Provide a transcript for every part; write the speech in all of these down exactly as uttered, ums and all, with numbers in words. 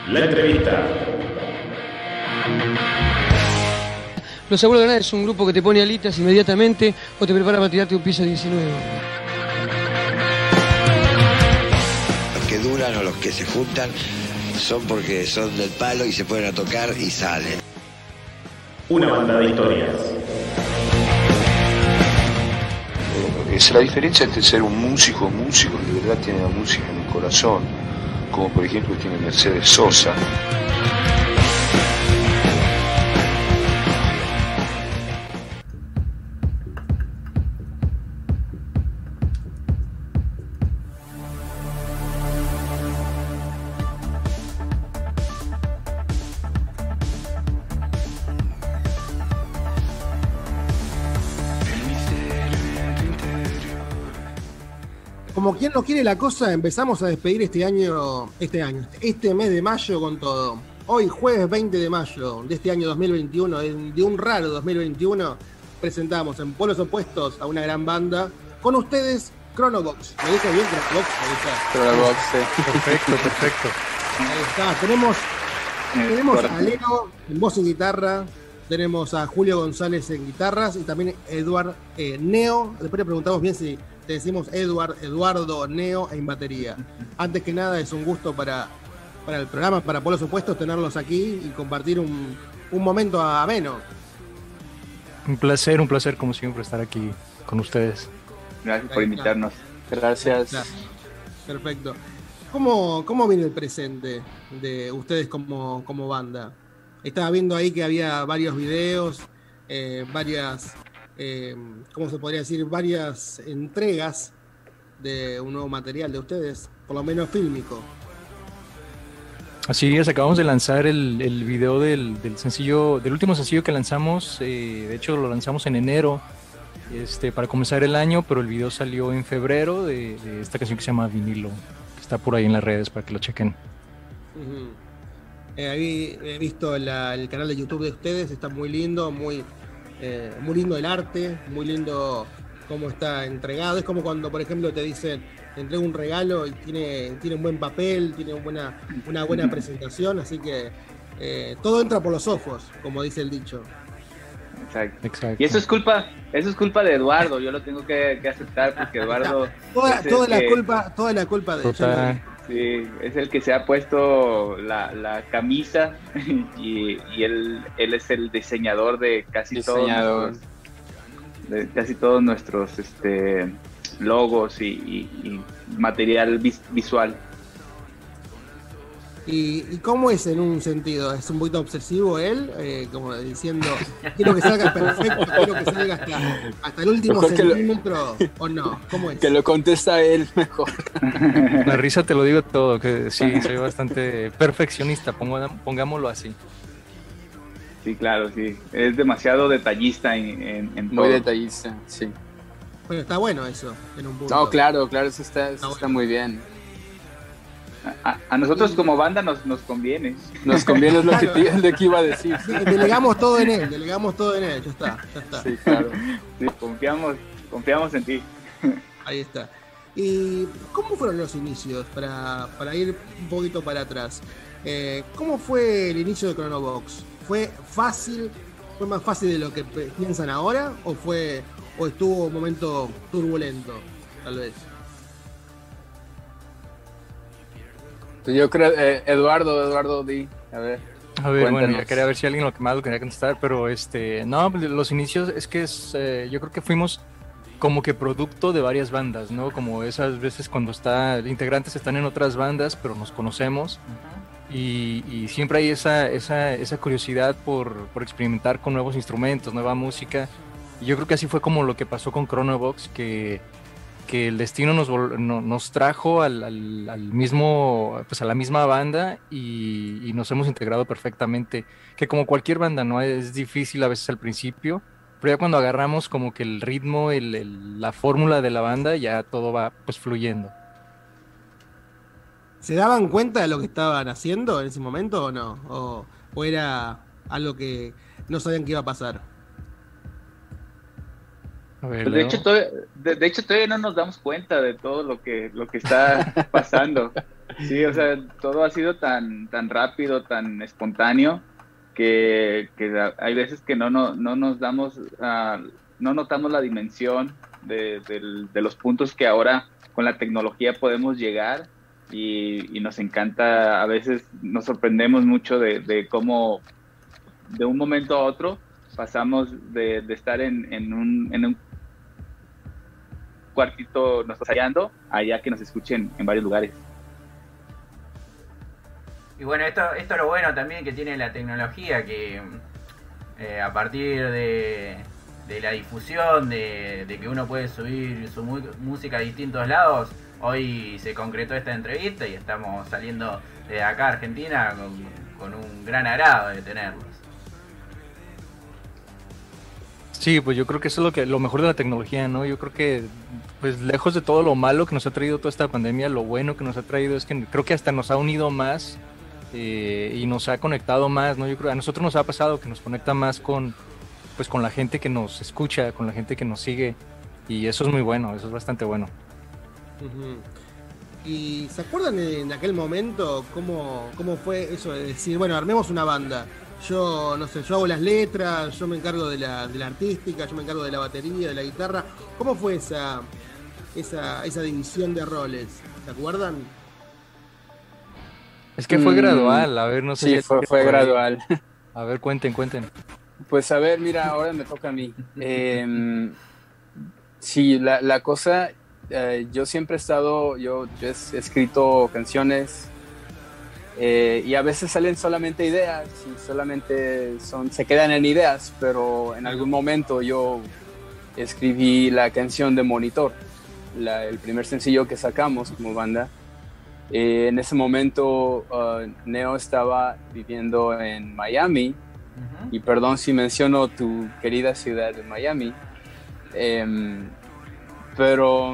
La entrevista. Los Abuelos de Nada es un grupo que te pone alitas inmediatamente o te prepara para tirarte un piso diecinueve. Los que duran o los que se juntan son porque son del palo y se ponen a tocar y salen. Una banda de historias. Es la diferencia entre ser un músico, un músico que de verdad tiene la música en el corazón, como por ejemplo tiene Mercedes Sosa. Como quien no quiere la cosa, empezamos a despedir este año, este año, este mes de mayo con todo. Hoy, jueves veinte de mayo de este año dos mil veintiuno, de un raro dos mil veintiuno, presentamos en Polos Opuestos a una gran banda. Con ustedes, Chronobox. ¿Me dije bien Chronobox? Chronobox, sí. Perfecto, perfecto. Ahí está. Tenemos, tenemos a Leo en voz y guitarra. Tenemos a Julio González en guitarras y también Eduard eh, Neo. Después le preguntamos bien si te decimos Eduard, Eduardo Neo en batería. Antes que nada, es un gusto para, para el programa, para Polos Opuestos, tenerlos aquí y compartir un, un momento ameno. Un placer, un placer como siempre estar aquí con ustedes. Gracias por invitarnos. Gracias. Claro. Perfecto. ¿Cómo, ¿Cómo viene el presente de ustedes como, como banda? Estaba viendo ahí que había varios videos, eh, varias... Eh, ¿cómo se podría decir? Varias entregas de un nuevo material de ustedes, por lo menos fílmico. Así es, acabamos de lanzar el, el video del, del sencillo, del último sencillo que lanzamos. Eh, de hecho lo lanzamos en enero este, para comenzar el año, pero el video salió en febrero de, de esta canción que se llama Vinilo, que está por ahí en las redes para que lo chequen. Uh-huh. eh, ahí he visto la, el canal de YouTube de ustedes, está muy lindo, muy... Eh, muy lindo el arte, muy lindo cómo está entregado. Es como cuando, por ejemplo, te dicen, te entrego un regalo y tiene, tiene un buen papel, tiene buena, una buena presentación, así que eh, todo entra por los ojos, como dice el dicho. Exacto. Exacto. Y eso es culpa, eso es culpa de Eduardo, yo lo tengo que, que aceptar porque Eduardo toda, es toda la que, culpa, toda la culpa de Total. sí, es el que se ha puesto la, la camisa y, y él, él es el diseñador de casi Diseñador. todos nuestros, de casi todos nuestros este, logos y, y, y material vis, visual. ¿Y, ¿Y cómo es en un sentido? ¿Es un poquito obsesivo él? Eh, como diciendo, quiero que salga perfecto, quiero que salga hasta, hasta el último Mejor centímetro, lo... ¿o no? ¿Cómo es? Que lo contesta él mejor. La risa te lo digo todo, que sí, soy bastante perfeccionista, pongámoslo así. Sí, claro, sí. Es demasiado detallista en, en, en todo. Muy detallista, sí. Bueno, está bueno eso, en un punto. No, claro, claro, eso está, eso Está está bueno. muy bien. A, a nosotros como banda nos, nos conviene. Nos conviene, es lo que, te, es lo que iba a decir. Sí, delegamos todo en él, delegamos todo en él, ya está, ya está. Sí, claro. Sí, confiamos, confiamos en ti. Ahí está. ¿Y cómo fueron los inicios? Para, para ir un poquito para atrás. Eh, ¿Cómo fue el inicio de Chronobox? ¿Fue fácil? ¿Fue más fácil de lo que piensan ahora? ¿O fue o estuvo un momento turbulento, tal vez? Yo creo, eh, Eduardo, Eduardo Di, a ver. A ver, Cuéntanos. bueno, ya quería ver si alguien lo que más lo quería contestar, pero este, no, los inicios es que es, eh, yo creo que fuimos como que producto de varias bandas, ¿no? Como esas veces cuando está, integrantes están en otras bandas, pero nos conocemos y, y siempre hay esa, esa, esa curiosidad por, por experimentar con nuevos instrumentos, nueva música. Y yo creo que así fue como lo que pasó con Chronobox, que que el destino nos, no, nos trajo al, al, al mismo, pues a la misma banda y, y nos hemos integrado perfectamente, que como cualquier banda, ¿no? Es difícil a veces al principio, pero ya cuando agarramos como que el ritmo, el, el, la fórmula de la banda, ya todo va pues fluyendo. ¿Se daban cuenta de lo que estaban haciendo en ese momento o no? ¿O, o era algo que no sabían que iba a pasar? A ver, de, hecho, todavía, de, de hecho todavía no nos damos cuenta de todo lo que, lo que está pasando. Sí, o sea, todo ha sido tan, tan rápido, tan espontáneo, que, que hay veces que no, no, no nos damos, uh, no notamos la dimensión de, de, de los puntos que ahora con la tecnología podemos llegar, y, y nos encanta, a veces nos sorprendemos mucho de, de cómo de un momento a otro pasamos de, de estar en, en, un, en un cuartito nos ensayando, allá que nos escuchen en varios lugares. Y bueno, esto, esto es lo bueno también que tiene la tecnología, que eh, a partir de, de la difusión, de, de que uno puede subir su mu música a distintos lados, hoy se concretó esta entrevista y estamos saliendo de acá, Argentina, con, con un gran agrado de tenerlos. Sí, pues yo creo que eso es lo que lo mejor de la tecnología, ¿no? Yo creo que, pues lejos de todo lo malo que nos ha traído toda esta pandemia, lo bueno que nos ha traído es que creo que hasta nos ha unido más eh, y nos ha conectado más, ¿no? Yo creo a nosotros nos ha pasado que nos conecta más con, pues con la gente que nos escucha, con la gente que nos sigue, y eso es muy bueno, eso es bastante bueno. Uh-huh. ¿Y se acuerdan en aquel momento cómo, cómo fue eso de decir, bueno, armemos una banda? Yo, no sé, yo hago las letras, yo me encargo de la, de la artística, yo me encargo de la batería, de la guitarra. ¿Cómo fue esa, esa, esa división de roles? ¿Se acuerdan? Es que fue mm, gradual, a ver, no sé. Sí, si fue, fue gradual. A ver, cuenten, cuenten. Pues a ver, mira, ahora me toca a mí. Eh, sí, la, la cosa, eh, yo siempre he estado, yo, yo he escrito canciones. Eh, y a veces salen solamente ideas y solamente son, se quedan en ideas, pero en algún momento yo escribí la canción de Monitor, la, el primer sencillo que sacamos como banda. Eh, en ese momento uh, Neo estaba viviendo en Miami, uh-huh. Y perdón si menciono tu querida ciudad de Miami, eh, pero...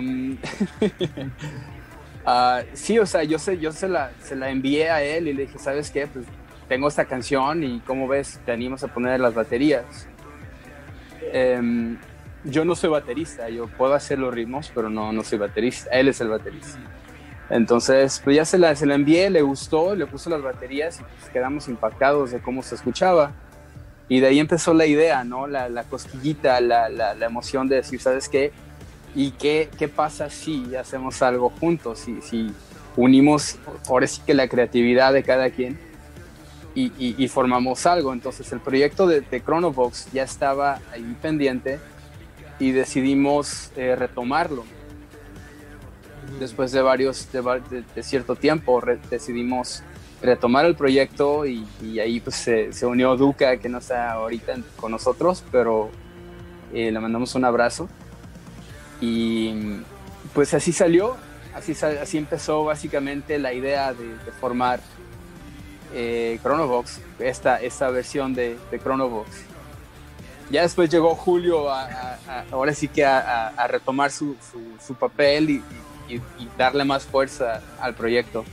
Uh, sí, o sea, yo, se, yo se, la, se la envié a él y le dije, ¿sabes qué? Pues tengo esta canción y ¿cómo ves? ¿Te animas a poner las baterías? Um, yo no soy baterista, yo puedo hacer los ritmos, pero no, no soy baterista, él es el baterista. Entonces, pues ya se la, se la envié, le gustó, le puso las baterías y pues quedamos impactados de cómo se escuchaba. Y de ahí empezó la idea, ¿no? La, la cosquillita, la, la, la emoción de decir, ¿sabes qué? ¿Y qué, qué pasa si hacemos algo juntos? Si, si unimos, ahora sí que la creatividad de cada quien y, y, y formamos algo. Entonces el proyecto de, de Chronovox ya estaba ahí pendiente y decidimos eh, retomarlo. Después de varios, de, de, de cierto tiempo, re, decidimos retomar el proyecto y, y ahí pues se, se unió Duca, que no está ahorita con nosotros, pero eh, le mandamos un abrazo. Y pues así salió, así, así empezó básicamente la idea de, de formar eh, Chronovox, esta, esta versión de, de Chronovox. Ya después llegó Julio a, a, a, ahora sí que a, a, a retomar su, su, su papel y, y, y darle más fuerza al proyecto.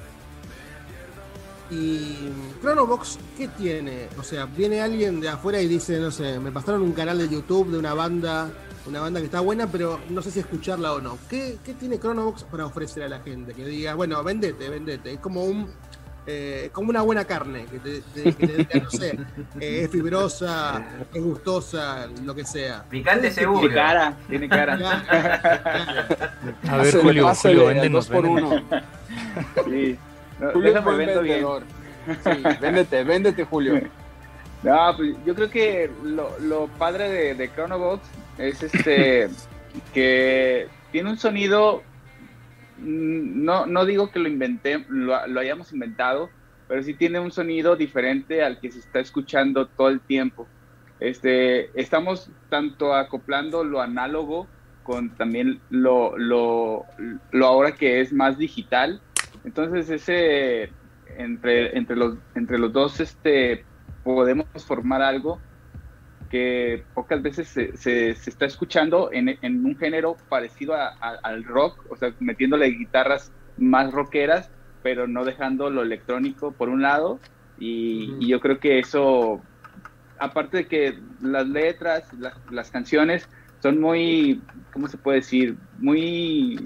¿Y Chronovox qué tiene? O sea, viene alguien de afuera y dice, no sé, me pasaron un canal de YouTube de una banda... Una banda que está buena, pero no sé si escucharla o no. ¿Qué, qué tiene Chronovox para ofrecer a la gente? Que diga, bueno, vendete, vendete. Es como un eh, como una buena carne, que te, te, que te diga, no sé, eh, es fibrosa, es gustosa, lo que sea. Picante seguro. Tiene cara, tiene cara. A ver, Julio, Pásale, Julio, véndenos, dos por véndenos. uno. Sí. No, Julio déjame es buen vendo bien. vendedor. Sí, véndete, véndete, Julio. No, pues yo creo que lo, lo padre de, de Chronovox es este que tiene un sonido, no, no digo que lo inventé, lo, lo hayamos inventado, pero sí tiene un sonido diferente al que se está escuchando todo el tiempo. Este, estamos tanto acoplando lo análogo con también lo, lo, lo ahora que es más digital. Entonces ese entre, entre, los, entre los dos este, podemos formar algo que pocas veces se, se, se está escuchando en, en un género parecido a, a, al rock, o sea, metiéndole guitarras más rockeras, pero no dejando lo electrónico por un lado, y, uh-huh. y yo creo que eso, aparte de que las letras, las, las canciones son muy, ¿cómo se puede decir? Muy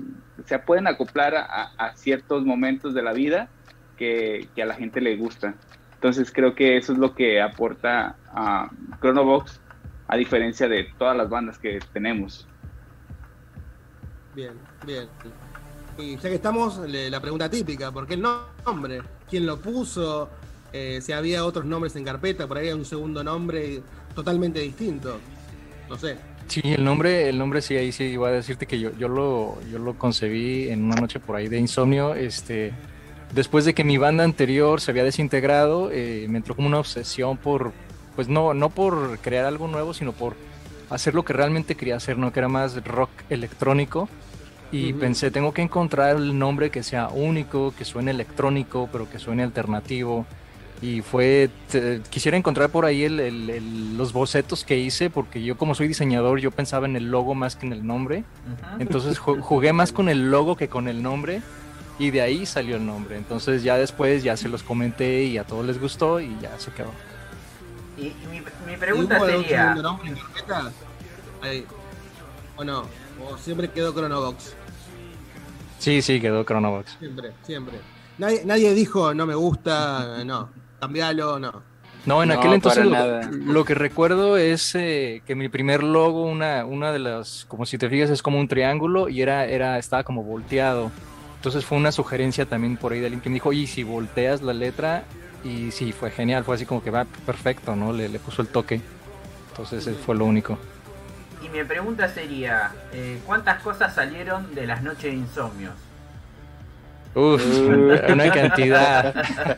se pueden acoplar a, a ciertos momentos de la vida que, que a la gente le gusta. Entonces creo que eso es lo que aporta a Chronovox, a diferencia de todas las bandas que tenemos. Bien, bien. Y ya que estamos, le, la pregunta típica, ¿por qué el nombre? ¿Quién lo puso? Eh, si había otros nombres en carpeta, por ahí hay un segundo nombre totalmente distinto. No sé. Sí, el nombre, el nombre sí, ahí sí iba a decirte que yo, yo lo, yo lo concebí en una noche por ahí de insomnio. Este, después de que mi banda anterior se había desintegrado, eh, me entró como una obsesión por, pues no, no por crear algo nuevo, sino por hacer lo que realmente quería hacer, ¿no? Que era más rock electrónico. Y uh-huh. pensé, tengo que encontrar el nombre que sea único, que suene electrónico, pero que suene alternativo. Y fue, te, quisiera encontrar por ahí el, el, el, los bocetos que hice, porque yo como soy diseñador, yo pensaba en el logo más que en el nombre. Uh-huh. Entonces jugué más con el logo que con el nombre, y de ahí salió el nombre. Entonces ya después ya se los comenté y a todos les gustó y ya se quedó. Y, y mi, mi pregunta sería... ¿Un nombre en carpeta? Ahí. ¿O no? ¿O siempre quedó Chronovox? Sí, sí, quedó Chronovox. Siempre, siempre. Nadie, nadie dijo no me gusta, no, cambialo, no. No, en no, aquel entonces lo, lo que recuerdo es eh, que mi primer logo, una, una de las, como si te fijas, es como un triángulo y era, era, estaba como volteado. Entonces fue una sugerencia también por ahí de alguien que me dijo, y si volteas la letra, y sí, fue genial, fue así como que va perfecto, ¿no? Le, le puso el toque. Entonces sí. Fue lo único. Y mi pregunta sería, eh, ¿cuántas cosas salieron de las noches de insomnios? Uf, una cantidad.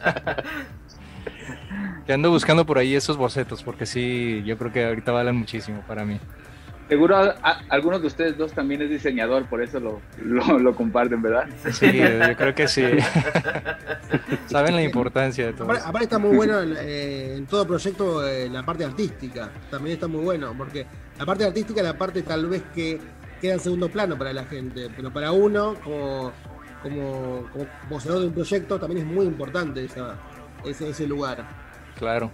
Que ando buscando por ahí esos bocetos, porque sí, yo creo que ahorita valen muchísimo para mí. Seguro a, a, algunos de ustedes dos también es diseñador, por eso lo, lo, lo comparten, ¿verdad? Sí, yo creo que sí. Saben la importancia de todo. Aparte, aparte está muy bueno en, eh, en todo proyecto eh, la parte artística, también está muy bueno, porque la parte artística es la parte tal vez que queda en segundo plano para la gente, pero para uno, como, como, como poseedor de un proyecto, también es muy importante esa, ese, ese lugar. Claro.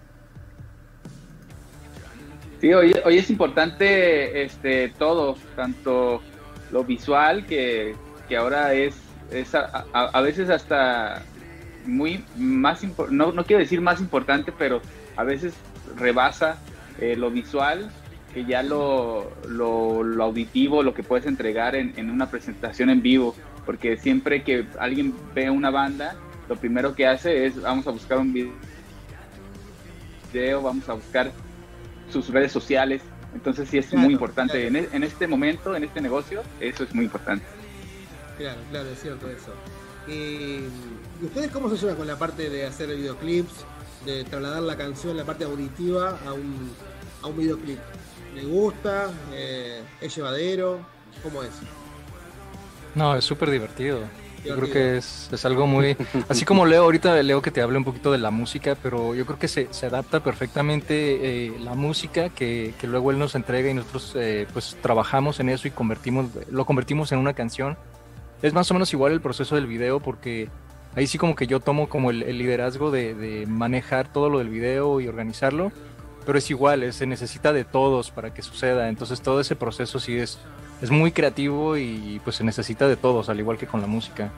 Sí, hoy, hoy es importante este, todo, tanto lo visual, que, que ahora es, es a, a, a veces hasta muy más, no, no quiero decir más importante, pero a veces rebasa eh, lo visual, que ya lo, lo, lo auditivo, lo que puedes entregar en, en una presentación en vivo, porque siempre que alguien ve una banda, lo primero que hace es, vamos a buscar un video, vamos a buscar sus redes sociales, entonces sí es claro, muy importante, claro. en, en este momento, en este negocio, eso es muy importante. Claro, claro, es cierto eso. ¿Y ustedes cómo se llevan con la parte de hacer videoclips, de trasladar la canción, la parte auditiva a un, a un videoclip? ¿Les gusta? Eh, ¿Es llevadero? ¿Cómo es? No, es súper divertido. Yo creo que es, es algo muy... Así como Leo, ahorita Leo que te hable un poquito de la música, pero yo creo que se, se adapta perfectamente eh, la música que, que luego él nos entrega y nosotros eh, pues trabajamos en eso y convertimos lo convertimos en una canción. Es más o menos igual el proceso del video, porque ahí sí como que yo tomo como el, el liderazgo de, de manejar todo lo del video y organizarlo, pero es igual, es, se necesita de todos para que suceda, entonces todo ese proceso sí es... Es muy creativo y pues se necesita de todos, al igual que con la música.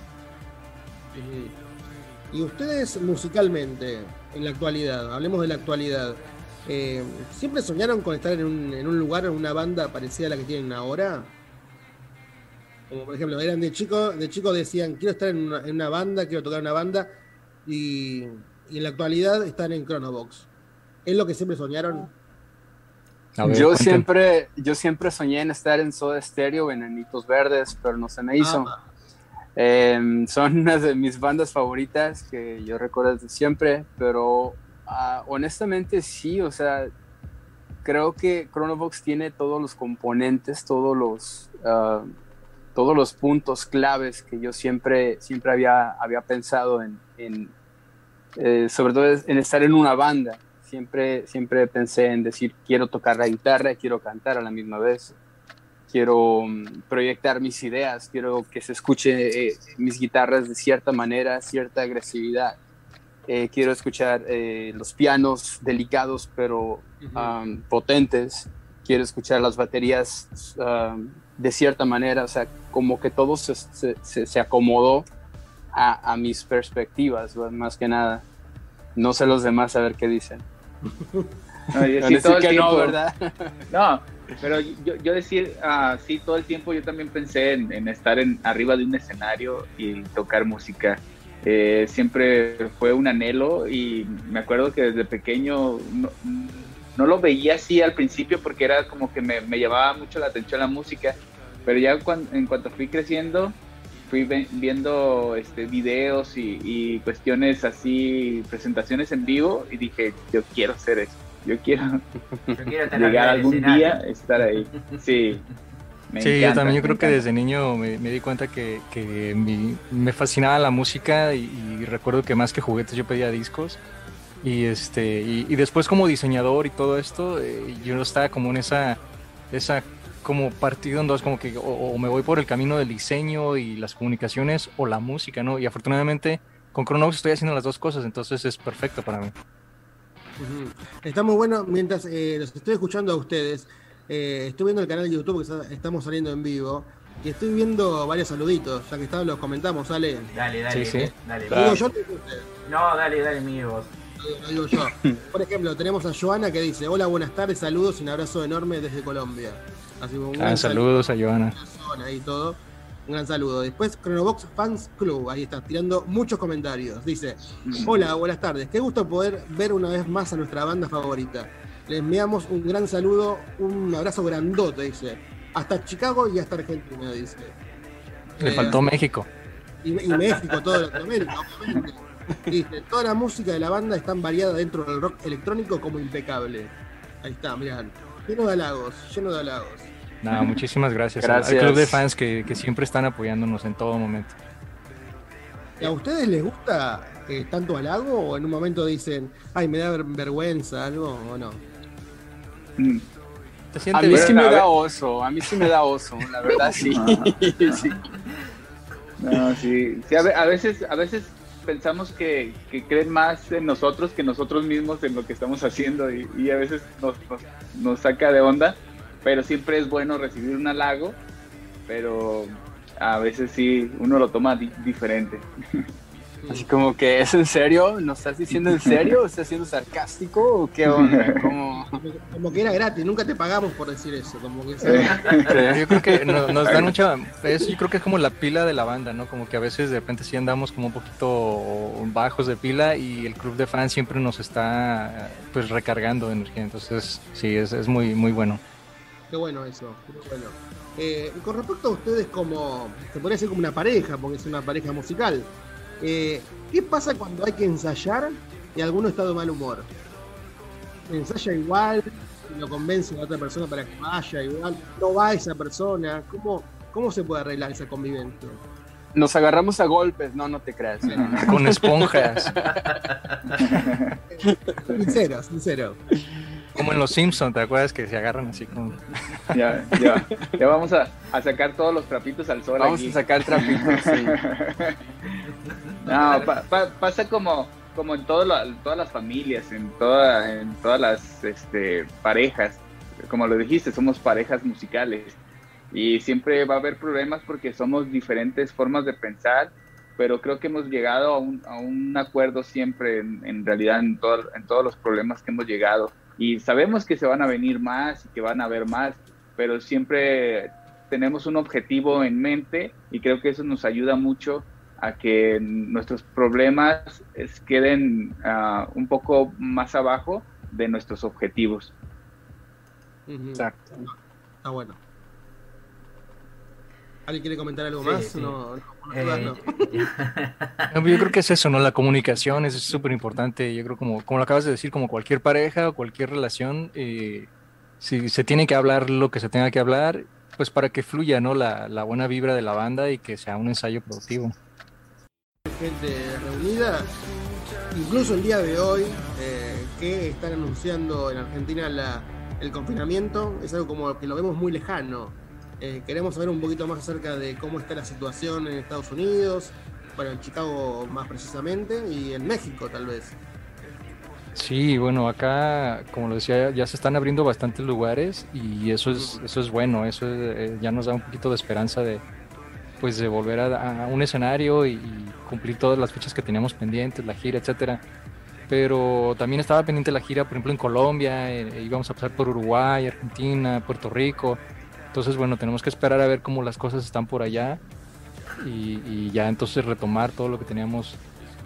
Y ustedes musicalmente, en la actualidad, hablemos de la actualidad, eh, ¿siempre soñaron con estar en un, en un lugar, en una banda parecida a la que tienen ahora? Como por ejemplo, eran de chicos, de chicos decían, quiero estar en una, en una banda, quiero tocar una banda, y, y en la actualidad están en Chronovox. ¿Es lo que siempre soñaron? Ver, yo siempre yo siempre soñé en estar en Soda Stereo, en Enanitos Verdes, pero no se me hizo. Ah. Eh, son una de mis bandas favoritas que yo recuerdo desde siempre, pero uh, honestamente sí, o sea, creo que Chronovox tiene todos los componentes, todos los uh, todos los puntos claves que yo siempre siempre había había pensado en, en eh, sobre todo en estar en una banda. Siempre, siempre pensé en decir, quiero tocar la guitarra, quiero cantar a la misma vez, quiero um, proyectar mis ideas, quiero que se escuche eh, mis guitarras de cierta manera, cierta agresividad. Eh, quiero escuchar eh, los pianos delicados pero uh-huh. um, potentes. Quiero escuchar las baterías um, de cierta manera, o sea, como que todo se, se, se acomodó a, a mis perspectivas, más que nada. No sé los demás a ver qué dicen. No, yo sí, todo el que tiempo, no, ¿verdad? No, pero yo, yo decir, uh, sí, todo el tiempo yo también pensé en, en estar en, arriba de un escenario y tocar música. Eh, siempre fue un anhelo y me acuerdo que desde pequeño no, no lo veía así al principio porque era como que me, me llamaba mucho la atención la música, pero ya cuando, en cuanto fui creciendo, fui viendo este, videos y, y cuestiones así, presentaciones en vivo y dije, yo quiero hacer eso, yo quiero, yo quiero llegar algún día a estar ahí. Sí, me sí, encanta, yo también yo creo encanta. que desde niño me, me di cuenta que, que mi, me fascinaba la música y, y recuerdo que más que juguetes yo pedía discos. Y este y, y después como diseñador y todo esto, eh, yo estaba como en esa, esa como partido en dos, como que o, o me voy por el camino del diseño y las comunicaciones o la música, ¿no? Y afortunadamente con Chronobox estoy haciendo las dos cosas, entonces es perfecto para mí. Uh-huh. Está muy bueno, mientras eh, los estoy escuchando a ustedes, eh, estoy viendo el canal de YouTube que está, estamos saliendo en vivo y estoy viendo varios saluditos, ya que está, los comentamos, ¿sale? Dale, dale, sí, sí. dale. ¿Lo digo yo o lo digo usted? No, dale, dale, mío vos. Lo digo yo. Por ejemplo, tenemos a Joana que dice: hola, buenas tardes, saludos y un abrazo enorme desde Colombia. Así un Ah, gran saludos a Joana. saludo y todo. Un gran saludo. Después, Chronobox Fans Club, ahí está, tirando muchos comentarios. Dice: hola, buenas tardes. Qué gusto poder ver una vez más a nuestra banda favorita. Les enviamos un gran saludo, un abrazo grandote, dice. Hasta Chicago y hasta Argentina, dice. Le Eh, faltó México. Y, y México, todo Latinoamérica, obviamente. Dice, toda la música de la banda es tan variada dentro del rock electrónico como impecable. Ahí está, mirá. Lleno de halagos, lleno de halagos. Nada, muchísimas gracias, Gracias. al club de fans que, que siempre están apoyándonos en todo momento. ¿Y a ustedes les gusta eh, tanto halago o en un momento dicen, ay, me da ver- vergüenza algo o no? Mm. ¿Te A sientes mí bien? sí me a ver. da oso, a mí sí me da oso, la verdad sí. Sí. No, sí, sí a, ve- a veces, a veces pensamos que, que creen más en nosotros que nosotros mismos en lo que estamos haciendo y, y a veces nos, nos, nos saca de onda, pero siempre es bueno recibir un halago, pero a veces sí uno lo toma di- diferente. Así como que, ¿es en serio? ¿Nos estás diciendo en serio? ¿Estás siendo sarcástico o qué onda? ¿Cómo? Como, como que era gratis, nunca te pagamos por decir eso. Como que Yo creo que no- nos dan mucha, es, yo creo que es como la pila de la banda, ¿no? Como que a veces de repente sí andamos como un poquito bajos de pila y el club de fans siempre nos está pues recargando de energía, entonces sí, es, es muy, muy bueno. Qué bueno eso, qué bueno. Eh, y con respecto a ustedes como, se podría decir como una pareja, porque es una pareja musical, eh, ¿qué pasa cuando hay que ensayar y alguno está de mal humor? ¿Ensaya igual? ¿Lo convence a la otra persona para que vaya igual? ¿No va esa persona? ¿Cómo, cómo se puede arreglar esa convivencia? Nos agarramos a golpes, no, no te creas. Con esponjas, Sincero, sincero. como en los Simpsons, ¿te acuerdas que se agarran así como... Ya, ya, ya vamos a, a sacar todos los trapitos al sol. Vamos aquí. a sacar trapitos, sí. No, pa- pa- pasa como, como en, todo lo- en todas las familias, en, toda, en todas las este, parejas. Como lo dijiste, somos parejas musicales y siempre va a haber problemas porque somos diferentes formas de pensar, pero creo que hemos llegado a un, a un acuerdo siempre, en, en realidad, en, todo, en todos los problemas que hemos llegado. Y sabemos que se van a venir más y que van a haber más, pero siempre tenemos un objetivo en mente y creo que eso nos ayuda mucho a que nuestros problemas es, queden uh, un poco más abajo de nuestros objetivos. Ujú. Exacto. Está bueno. ¿Alguien quiere comentar algo Sí, más? sí. No, no, por Eh, las dudas no. No, yo creo que es eso, ¿no? La comunicación es súper importante. Yo creo como, como lo acabas de decir, como cualquier pareja o cualquier relación, eh, si se tiene que hablar lo que se tenga que hablar, pues para que fluya, ¿no? La, la buena vibra de la banda y que sea un ensayo productivo. Gente reunida, incluso el día de hoy, eh, que están anunciando en Argentina la, el confinamiento, es algo como que lo vemos muy lejano. Eh, queremos saber un poquito más acerca de cómo está la situación en Estados Unidos, bueno, en Chicago más precisamente, y en México tal vez. Sí, bueno, acá, como lo decía, ya se están abriendo bastantes lugares y eso es, eso es bueno, eso es, eh, ya nos da un poquito de esperanza de, pues, de volver a, a un escenario y, y cumplir todas las fechas que teníamos pendientes, la gira, etcétera. Pero también estaba pendiente la gira, por ejemplo, en Colombia, eh, íbamos a pasar por Uruguay, Argentina, Puerto Rico. Entonces, bueno, tenemos que esperar a ver cómo las cosas están por allá y, y ya entonces retomar todo lo que teníamos.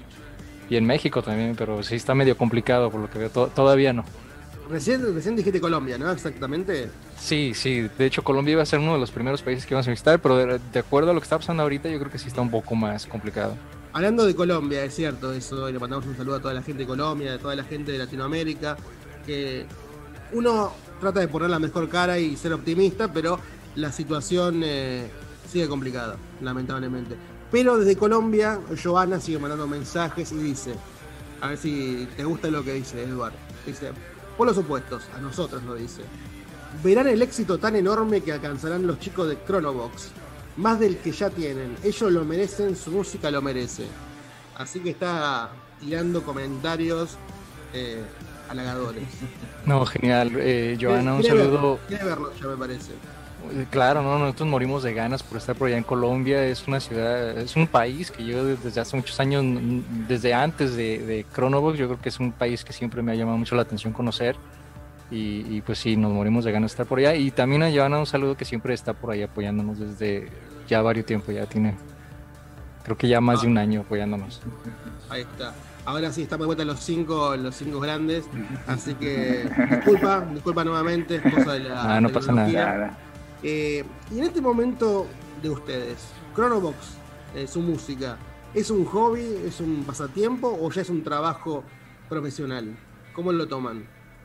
Y en México también, pero sí está medio complicado por lo que veo, to- todavía no. Recién, recién dijiste Colombia, ¿no? Exactamente. Sí, sí, de hecho Colombia iba a ser uno de los primeros países que íbamos a visitar, pero de, de acuerdo a lo que está pasando ahorita, yo creo que sí está un poco más complicado. Hablando de Colombia, es cierto eso, y le mandamos un saludo a toda la gente de Colombia, a toda la gente de Latinoamérica, que uno trata de poner la mejor cara y ser optimista, pero la situación eh, sigue complicada, lamentablemente. Pero desde Colombia, Joana sigue mandando mensajes y dice, a ver si te gusta lo que dice Eduardo, dice, por los opuestos, a nosotros lo dice, verán el éxito tan enorme que alcanzarán los chicos de Chronobox, más del que ya tienen, ellos lo merecen, su música lo merece. Así que está tirando comentarios eh, halagadores. No, genial, eh, Joana, un Quiere saludo. verlo, quiere verlo, ya me parece. Claro, no, nosotros morimos de ganas por estar por allá en Colombia. Es una ciudad, es un país que yo desde hace muchos años, desde antes de, de Chronobox, yo creo que es un país que siempre me ha llamado mucho la atención conocer. Y, y pues sí, nos morimos de ganas de estar por allá. Y también a Joana un saludo, que siempre está por ahí apoyándonos desde ya varios tiempos, ya tiene, creo que ya más ah. de un año apoyándonos. Ahí está. Ahora sí estamos de vuelta los cinco, los cinco grandes. Así que disculpa, disculpa nuevamente, es cosa de la Ah, no pasa tecnología. nada. Eh, y en este momento de ustedes, Chronobox, eh, su música, ¿es un hobby, es un pasatiempo o ya es un trabajo profesional? ¿Cómo lo toman?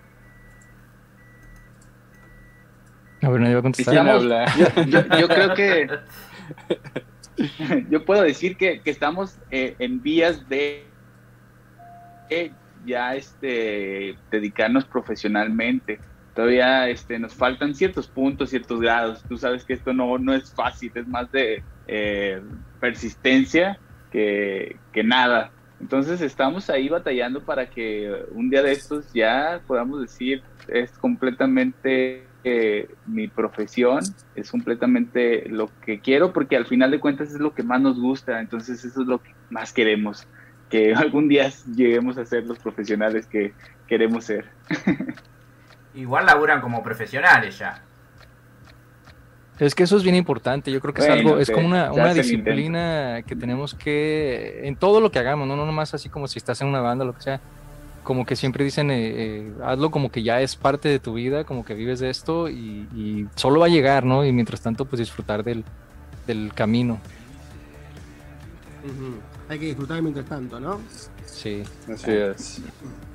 A ver, nadie va a contestar. ¿Quién habla? Yo, yo- yo creo que yo puedo decir que, que estamos eh, en vías de eh, ya este dedicarnos profesionalmente. Todavía este, nos faltan ciertos puntos, ciertos grados. Tú sabes que esto no, no es fácil, es más de eh, persistencia que, que nada. Entonces estamos ahí batallando para que un día de estos ya podamos decir es completamente eh, mi profesión, es completamente lo que quiero, porque al final de cuentas es lo que más nos gusta. Entonces eso es lo que más queremos, que algún día lleguemos a ser los profesionales que queremos ser. Igual laburan como profesionales ya. Es que eso es bien importante, yo creo que Bueno, es algo, es se- como una, se una hace el disciplina que tenemos que, en todo lo que hagamos, no, no nomás así como si estás en una banda o lo que sea, como que siempre dicen, eh, eh, hazlo como que ya es parte de tu vida, como que vives de esto y, y solo va a llegar, ¿no? Y mientras tanto, pues disfrutar del, del camino. Ujú. Hay que disfrutar mientras tanto, ¿no? Sí. Así es.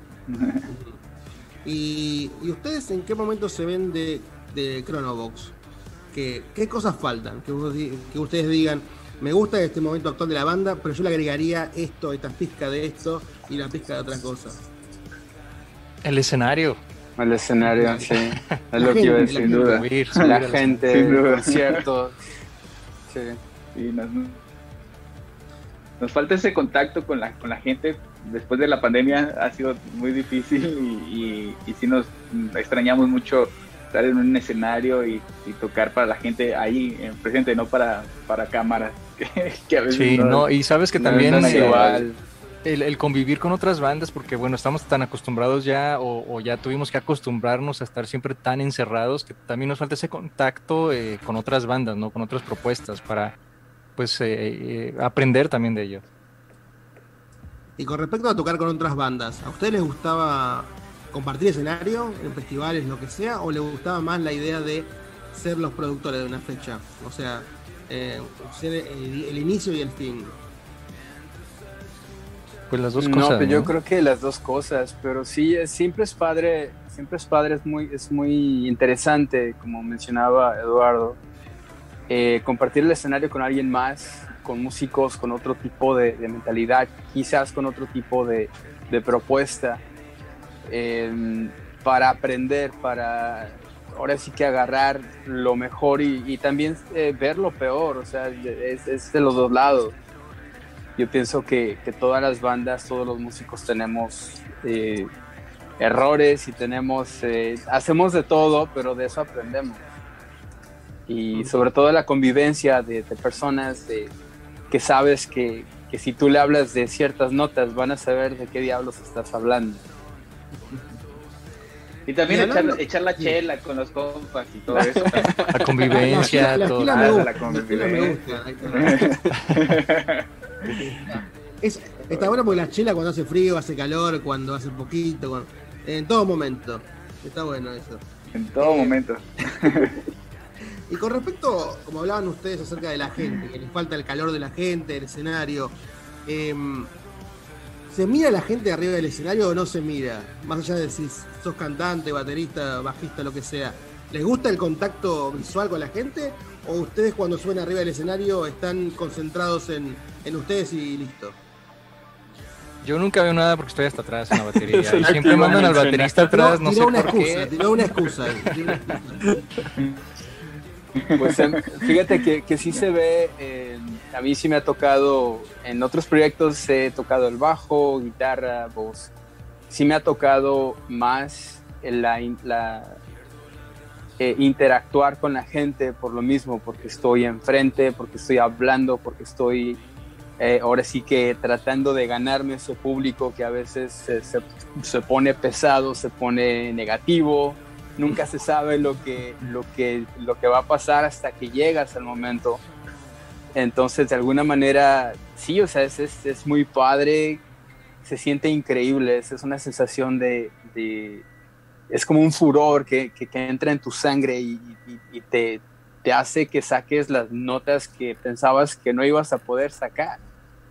¿Y, y ustedes en qué momento se ven de, de Chronobox? ¿Qué, ¿Qué cosas faltan? Que, vos di- que ustedes digan, me gusta este momento actual de la banda, pero yo le agregaría esto, esta pizca de esto y la pizca de otra cosa. El escenario. El escenario, sí. Es La lo que iba a gente, decir, la sin duda. Subir, subir La al gente, Sin duda. conciertos. Sí. Y nos, nos falta ese contacto con la, con la gente. Después de la pandemia ha sido muy difícil y, y, y sí nos extrañamos mucho estar en un escenario y, y tocar para la gente ahí en presente, no para, para cámaras. Que, que a veces Sí, no, y sabes que No también es eh, igual. el, el convivir con otras bandas, porque bueno, estamos tan acostumbrados ya o, o ya tuvimos que acostumbrarnos a estar siempre tan encerrados que también nos falta ese contacto eh, con otras bandas, ¿no? Con otras propuestas para pues eh, eh, aprender también de ellos. Y con respecto a tocar con otras bandas, ¿a ustedes les gustaba compartir escenario en festivales, lo que sea, o les gustaba más la idea de ser los productores de una fecha? O sea, eh, ser el, el inicio y el fin. Pues las dos No, cosas. pero yo ¿no? creo que las dos cosas, pero sí, es- siempre es padre, siempre es padre, es muy, es muy interesante, como mencionaba Eduardo, eh, compartir el escenario con alguien más, con músicos, con otro tipo de, de mentalidad, quizás con otro tipo de, de propuesta, eh, para aprender, para ahora sí que agarrar lo mejor y, y también eh, ver lo peor, o sea, es, es de los dos lados. Yo pienso que, que todas las bandas, todos los músicos tenemos eh, errores y tenemos, eh, hacemos de todo, pero de eso aprendemos. Y sobre todo la convivencia de, de personas de, que sabes que, que si tú le hablas de ciertas notas van a saber de qué diablos estás hablando. Y también Y echar, hablando- echar la chela con los compas y todo eso. La convivencia, La todo. esquina me Ah, gusta, la la esquina me convivencia. gusta. Es, está bueno porque la chela cuando hace frío, hace calor, cuando hace poquito, cuando- en todo momento. Está bueno eso. En todo momento. Y con respecto, como hablaban ustedes acerca de la gente, que les falta el calor de la gente, el escenario, em, ¿se mira la gente arriba del escenario o no se mira? Más allá de si sos cantante, baterista, bajista, lo que sea. ¿Les gusta el contacto visual con la gente? ¿O ustedes cuando suben arriba del escenario están concentrados en, en ustedes y listo? Yo nunca veo nada porque estoy hasta atrás en la batería. Eso Y no siempre te iba a mandan al mencionar. baterista atrás, no sé tiró una por excusa, qué. tiró una excusa. tiró una excusa. Pues em, fíjate que, que sí se ve, eh, a mí sí me ha tocado, en otros proyectos he tocado el bajo, guitarra, voz. Sí me ha tocado más en la, in- la eh, interactuar con la gente por lo mismo, porque estoy enfrente, porque estoy hablando, porque estoy eh, ahora sí que tratando de ganarme ese público que a veces se, se, se pone pesado, se pone negativo. Nunca se sabe lo que, lo, que, lo que va a pasar hasta que llegas al momento. Entonces, de alguna manera, sí, o sea, es, es, es muy padre, se siente increíble, es, es una sensación de, de... Es como un furor que, que, que entra en tu sangre y, y, y te, te hace que saques las notas que pensabas que no ibas a poder sacar.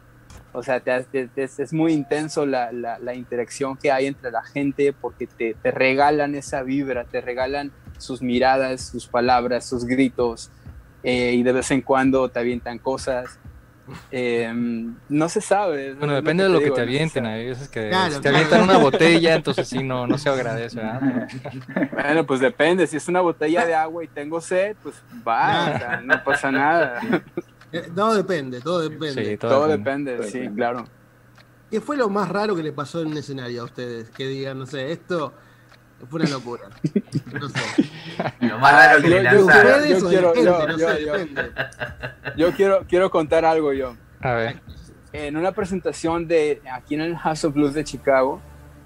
O sea, te, te, te, es muy intenso la, la, la interacción que hay entre la gente porque te, te regalan esa vibra, te regalan sus miradas, sus palabras, sus gritos, eh, y de vez en cuando te avientan cosas. Eh, no se sabe. Bueno, es depende de lo que digo, te no se avienten. sabe. Hay veces que Claro, si te claro. avientan una botella, entonces sí, no, no se agradece, ¿verdad? Bueno, pues depende. Si es una botella de agua y tengo sed, pues va, o sea, no pasa nada. Eh, Todo depende, todo depende. Sí, todo, Todo depende. depende, sí, claro. ¿Qué fue lo más raro que le pasó en un escenario a ustedes? Que digan, no sé, esto fue una locura. No sé. Lo más raro que yo- le yo- lanzaron. ¿Ustedes yo o quiero- de gente? yo- No yo- sé, yo- depende. Yo quiero, quiero contar algo yo. A ver. En una presentación de aquí en el House of Blues de Chicago,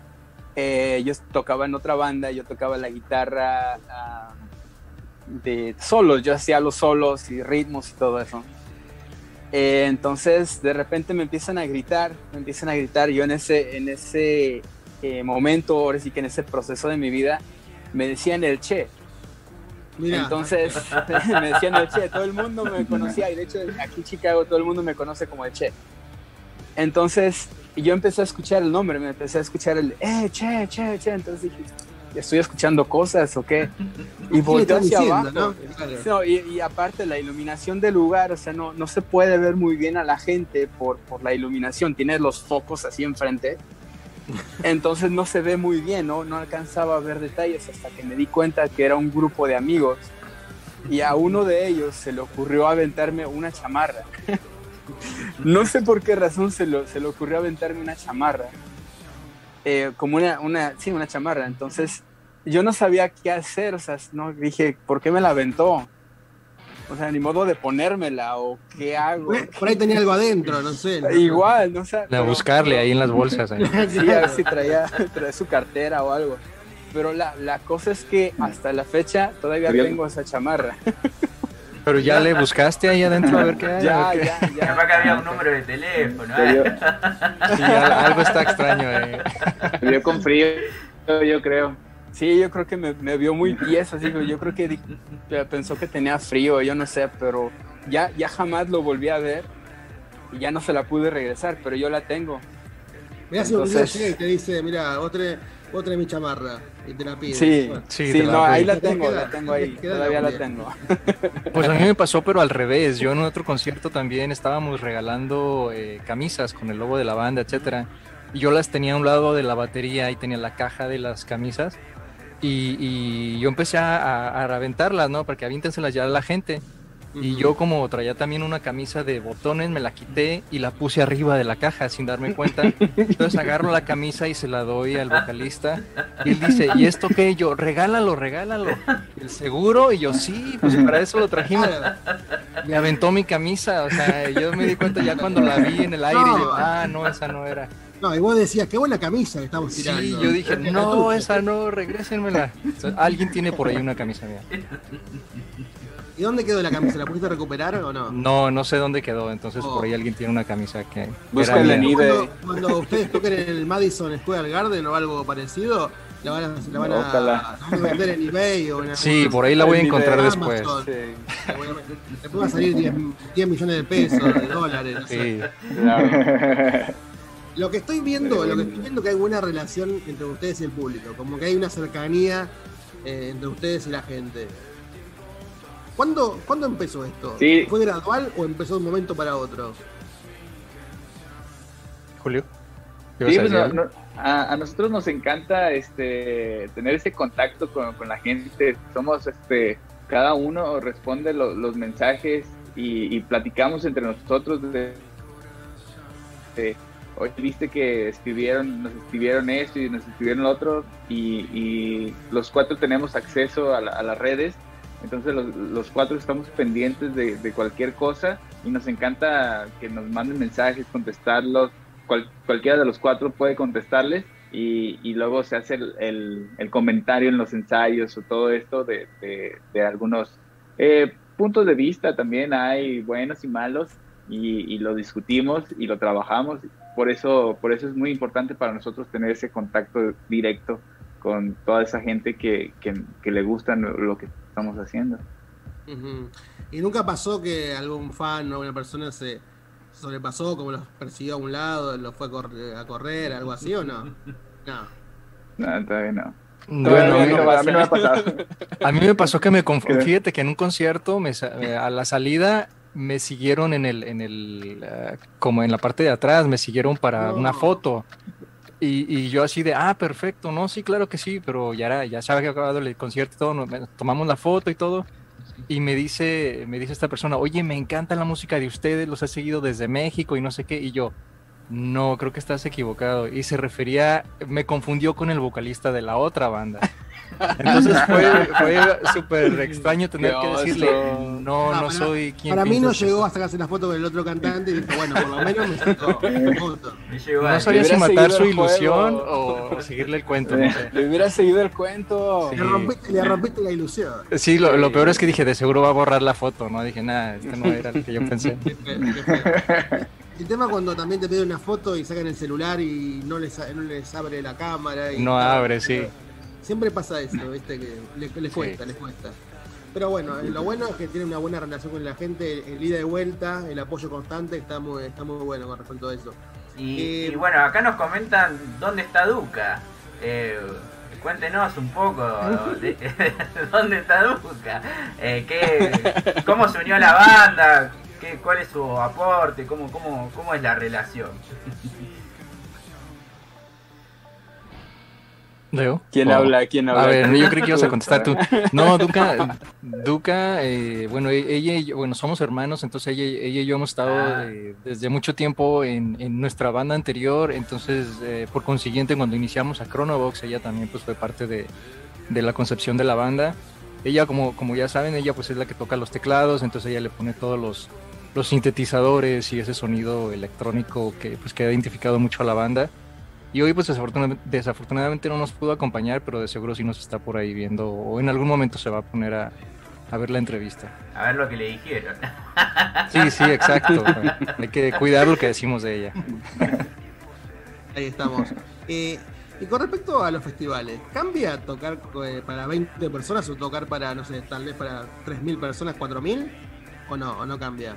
eh, yo tocaba en otra banda, yo tocaba la guitarra ah, de solos, yo hacía los solos y ritmos y todo eso. Eh, entonces de repente me empiezan a gritar, me empiezan a gritar, yo en ese, en ese eh, momento, ahora sí que en ese proceso de mi vida, me decían el Che. Mirá, Entonces me decían el Che, todo el mundo me conocía y de hecho aquí en Chicago todo el mundo me conoce como el Che. Entonces yo empecé a escuchar el nombre, me empecé a escuchar el eh, Che, Che, Che, entonces dije, ¿estoy escuchando cosas o qué? Y ¿qué volteé le hacia están abajo. diciendo, no? Claro. No, y, y aparte la iluminación del lugar, o sea, no, no se puede ver muy bien a la gente por, por la iluminación, tiene los focos así enfrente, entonces no se ve muy bien, ¿no? No alcanzaba a ver detalles hasta que me di cuenta que era un grupo de amigos y a uno de ellos se le ocurrió aventarme una chamarra. No sé por qué razón se, lo, se le ocurrió aventarme una chamarra, eh, como una, una, sí, una chamarra, entonces yo no sabía qué hacer, o sea, no, dije, ¿por qué me la aventó? O sea, ni modo de ponérmela, o qué hago. Por ahí- Por ahí tenía algo adentro, no sé. ¿no? Igual, no sé. A pero- buscarle ahí en las bolsas. ahí. Sí, a ver si traía, traía su cartera o algo. Pero la, la cosa es que hasta la fecha todavía Pero- tengo esa chamarra. Pero ya le buscaste ahí adentro a ver qué hay. Ya, ¿o qué? ya, ya. Capaz que había un número de teléfono. Te dio, ¿eh? Sí, al- algo está extraño ahí. te dio con frío, yo creo. Sí, yo creo que me, me vio muy tieso, así que yo creo que di- pensó que tenía frío, yo no sé, pero ya, ya jamás lo volví a ver y ya no se la pude regresar, pero yo la tengo. Mirá si un día Entonces- llega y te dice, mira, vos tenés, vos tenés mi chamarra y te la pide. Sí, Bueno, Sí, sí, te la no, doy. ahí la Te tengo, queda- la tengo ahí, te queda todavía la bien. tengo. Pues a mí me pasó, pero al revés. Yo en otro concierto también estábamos regalando eh, camisas con el logo de la banda, etcétera. Y yo las tenía a un lado de la batería y tenía la caja de las camisas. Y, y yo empecé a, a, a aventarlas, ¿no? Para que aviéntenselas ya a la gente. Y yo como traía también una camisa de botones, me la quité y la puse arriba de la caja sin darme cuenta. Entonces agarro la camisa y se la doy al vocalista. Y él dice, ¿y esto qué? Y yo, regálalo, regálalo. ¿El seguro? Y yo, sí, pues para eso lo trajimos. Me aventó mi camisa, o sea, yo me di cuenta ya cuando la vi en el aire. No. Y yo, ah, no, esa no era. No, y vos decías, qué buena camisa que estamos tirando. Sí, yo dije, no, esa no, regrésenmela. O sea, alguien tiene por ahí una camisa mía. ¿Y dónde quedó la camisa? ¿La pudiste recuperar o no? No, no sé dónde quedó, entonces Oh. por ahí alguien tiene una camisa que... Búscala en eBay. Cuando, cuando ustedes toquen en el Madison Square Garden o algo parecido, la van a, la van a, Ojalá. la van a vender en eBay o en algún- Sí, por ahí la voy a En encontrar eBay. después. Amazon. Sí, Seguramente. Después va a salir diez, diez millones de pesos, de dólares. No sé. Sí, claro. Lo que estoy viendo, lo que estoy viendo que hay buena relación entre ustedes y el público, como que hay una cercanía eh, entre ustedes y la gente. ¿Cuándo, ¿Cuándo empezó esto? Sí. ¿Fue gradual o empezó de un momento para otro? Julio. ¿qué Sí, ibas a pues, decir no- algo? no, a, a nosotros nos encanta este tener ese contacto con, con la gente. Somos este cada uno responde lo- los mensajes y, y platicamos entre nosotros de, de, hoy viste que escribieron, nos escribieron esto y nos escribieron lo otro y, y los cuatro tenemos acceso a, la- a las redes. Entonces los, los cuatro estamos pendientes de, de cualquier cosa y nos encanta que nos manden mensajes, contestarlos. Cual, cualquiera de los cuatro puede contestarles y, y luego se hace el, el, el comentario en los ensayos o todo esto de, de, de algunos eh, puntos de vista. También hay buenos y malos y, y lo discutimos y lo trabajamos. Por eso, por eso es muy importante para nosotros tener ese contacto directo con toda esa gente que, que, que le gusta lo que estamos haciendo. Ujú. ¿Y nunca pasó que algún fan o una persona se sobrepasó, como los persiguió a un lado, los fue a correr, a correr algo así o no? No. No, todavía no. Bueno, Todavía a mí- no, a mí no me ha pasado. a mí me pasó que me conf- ¿Qué? fíjate que en un concierto me sa- eh, a la salida me siguieron en el en el eh, como en la parte de atrás, me siguieron para No. una foto. Y, y yo así de, ah, perfecto, no, sí, claro que sí, pero ya era, ya se había acabado el concierto y todo, nos- me- tomamos la foto y todo, y me dice, me dice esta persona, oye, me encanta la música de ustedes, los he seguido desde México y no sé qué, y yo, no, creo que estás equivocado, y se refería, me confundió con el vocalista de la otra banda. Entonces fue, fue súper extraño tener Qué que decirle, oso. no, Ah, no para- soy quien Para mí no piensas que llegó a sacarse la foto con el otro cantante y dijo, bueno, por lo menos me sacó la foto. Me llegó No a- sabía si hubiera matar seguido su el ilusión juego. o seguirle el cuento, no sé. Le hubiera seguido el cuento. Sí. Le rompiste, le rompiste la ilusión. Sí, lo, lo peor es que dije, de seguro va a borrar la foto, ¿no? Dije, nada, este no era el que yo pensé. Qué feo, qué feo. El tema cuando también te piden una foto y sacan el celular y no les, no les abre la cámara. Y No abre, sí. Siempre pasa eso, ¿viste? Que les, les cuesta, Sí. les cuesta. Pero bueno, eh, lo bueno es que tiene una buena relación con la gente, el ida y vuelta, el apoyo constante, está muy, está muy bueno con respecto a eso. Y, Eh, y bueno, acá nos comentan dónde está Duca. Eh, cuéntenos un poco de, dónde está Duca. Eh, qué, ¿Cómo se unió a la banda? ¿Qué, ¿Cuál es su aporte? ¿Cómo, cómo, cómo es la relación? ¿Leo? ¿Quién Oh. habla? ¿Quién habla? A ver, yo creí que ibas a contestar tú. No, Duca, Duca, eh, bueno, e- ella y yo, bueno, somos hermanos, entonces ella, ella y yo hemos estado Ah. eh, desde mucho tiempo en, en nuestra banda anterior, entonces, eh, por consiguiente, cuando iniciamos a Chronobox, ella también pues fue parte de, de la concepción de la banda. Ella, como, como ya saben, ella pues es la que toca los teclados, entonces ella le pone todos los, los sintetizadores y ese sonido electrónico que pues que ha identificado mucho a la banda. Y hoy pues desafortunadamente, desafortunadamente no nos pudo acompañar, pero de seguro sí nos está por ahí viendo o en algún momento se va a poner a, a ver la entrevista. A ver lo que le dijeron. Sí, sí, exacto. Hay que cuidar lo que decimos de ella. Ahí estamos. Eh, y con respecto a los festivales, ¿cambia tocar eh, para veinte personas o tocar para, no sé, tal vez para tres mil personas, cuatro mil? ¿O no? ¿O no cambia?